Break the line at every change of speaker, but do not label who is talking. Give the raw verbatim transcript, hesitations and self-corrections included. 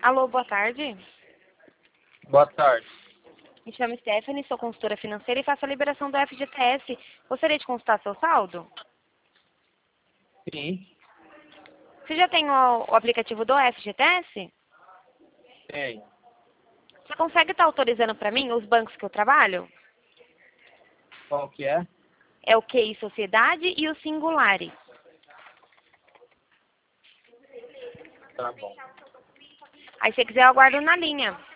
Alô, boa tarde.
Boa tarde.
Me chamo Stephanie, sou consultora financeira e faço a liberação do F G T S. Gostaria de consultar seu saldo?
Sim,
Você já tem o, o aplicativo do F G T S?
tem.
Você consegue estar autorizando para mim os bancos que eu trabalho?
Qual que é?
É o Q I Sociedade e o Singulari.
Tá bom.
Aí se você quiser eu aguardo na linha.